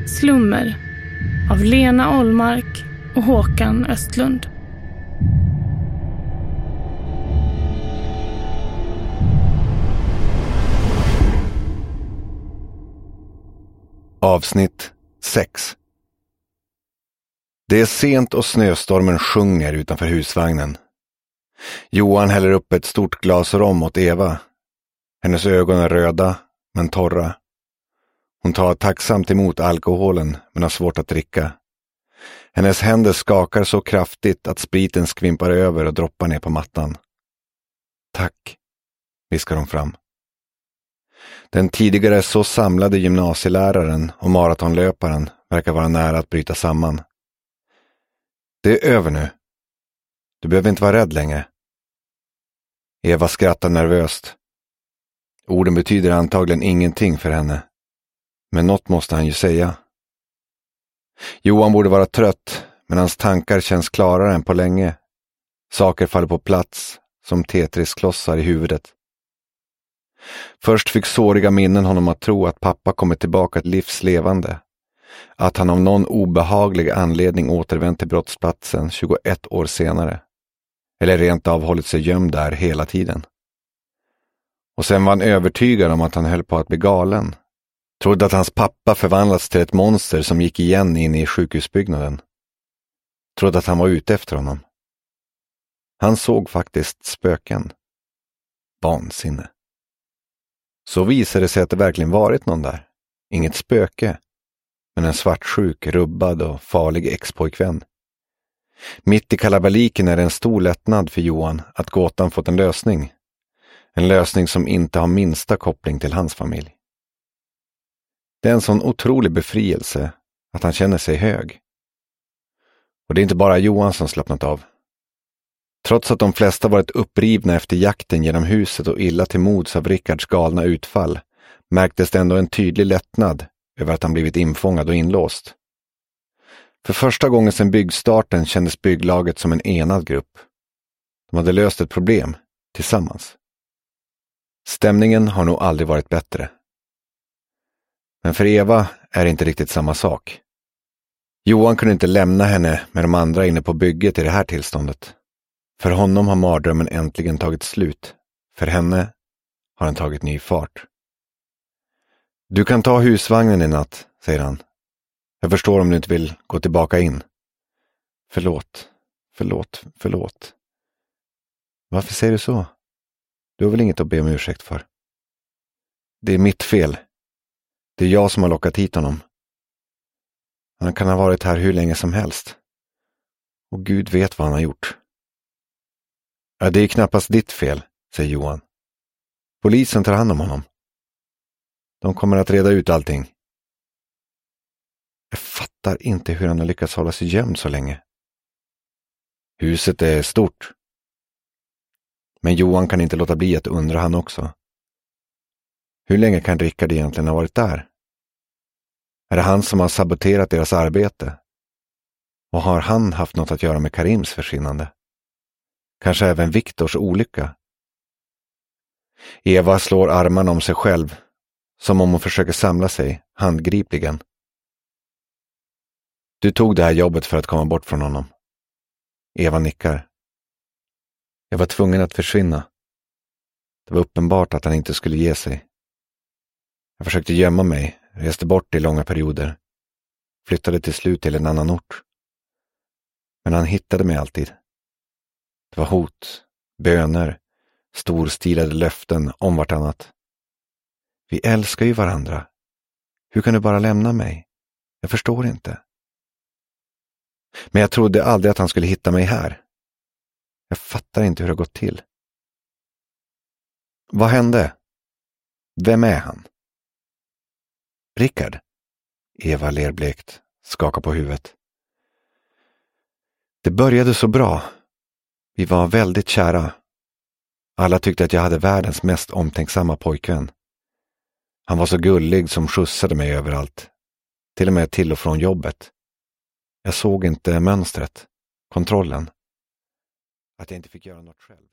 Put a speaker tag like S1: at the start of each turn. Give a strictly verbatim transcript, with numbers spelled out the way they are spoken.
S1: Slummer av Lena Ollmark och Håkan Östlund.
S2: Avsnitt sex. Det är sent och snöstormen sjunger utanför husvagnen. Johan häller upp ett stort glas rom åt Eva. Hennes ögon är röda, men torra. Hon tar tacksamt emot alkoholen, men har svårt att dricka. Hennes händer skakar så kraftigt att spriten skvimpar över och droppar ner på mattan. Tack, viskar hon fram. Den tidigare så samlade gymnasieläraren och maratonlöparen verkar vara nära att bryta samman. Det är över nu. Du behöver inte vara rädd längre. Eva skrattar nervöst. Orden betyder antagligen ingenting för henne. Men något måste han ju säga. Johan borde vara trött, men hans tankar känns klarare än på länge. Saker faller på plats, som Tetris-klossar i huvudet. Först fick såriga minnen honom att tro att pappa kommit tillbaka ett livslevande. Att han av någon obehaglig anledning återvänt till brottsplatsen tjugoett år senare. Eller rent av hållit sig gömd där hela tiden. Och sen var han övertygad om att han höll på att bli galen. Trodde att hans pappa förvandlats till ett monster som gick igen in i sjukhusbyggnaden. Trodde att han var ute efter honom. Han såg faktiskt spöken. Vansinne. Så visade det sig att det verkligen varit någon där. Inget spöke, men en svartsjuk, rubbad och farlig ex-pojkvän. Mitt i kalabaliken är det en stor lättnad för Johan att gåtan fått en lösning. En lösning som inte har minsta koppling till hans familj. Det är en sån otrolig befrielse att han känner sig hög. Och det är inte bara Johan som slappnat av. Trots att de flesta varit upprivna efter jakten genom huset och illa till mods av Rickards galna utfall, märktes det ändå en tydlig lättnad över att han blivit infångad och inlåst. För första gången sedan byggstarten kändes bygglaget som en enad grupp. De hade löst ett problem tillsammans. Stämningen har nog aldrig varit bättre. Men för Eva är det inte riktigt samma sak. Johan kunde inte lämna henne med de andra inne på bygget i det här tillståndet. För honom har mardrömmen äntligen tagit slut. För henne har den tagit ny fart. Du kan ta husvagnen i natt, säger han. Jag förstår om du inte vill gå tillbaka in. Förlåt, förlåt, förlåt. Varför säger du så? Du har väl inget att be om ursäkt för? Det är mitt fel. Det är jag som har lockat hit honom. Han kan ha varit här hur länge som helst. Och Gud vet vad han har gjort. Ja, det är knappast ditt fel, säger Johan. Polisen tar hand om honom. De kommer att reda ut allting. Jag fattar inte hur han har lyckats hålla sig gömd så länge. Huset är stort. Men Johan kan inte låta bli att undra han också. Hur länge kan Rickard egentligen ha varit där? Är det han som har saboterat deras arbete? Och har han haft något att göra med Karims försvinnande? Kanske även Viktors olycka? Eva slår armarna om sig själv, som om hon försöker samla sig, handgripligen. Du tog det här jobbet för att komma bort från honom. Eva nickar. Jag var tvungen att försvinna. Det var uppenbart att han inte skulle ge sig. Jag försökte gömma mig, reste bort i långa perioder. Flyttade till slut till en annan ort. Men han hittade mig alltid. Det var hot, böner, storstilade löften om vartannat. Vi älskar ju varandra. Hur kan du bara lämna mig? Jag förstår inte. Men jag trodde aldrig att han skulle hitta mig här. Jag fattar inte hur det gått till. Vad hände? Vem är han? Rickard? Eva ler blekt, skakar på huvudet. Det började så bra. Vi var väldigt kära. Alla tyckte att jag hade världens mest omtänksamma pojkvän. Han var så gullig som skjutsade mig överallt. Till och med till och från jobbet. Jag såg inte mönstret, kontrollen. Att jag inte fick göra något själv.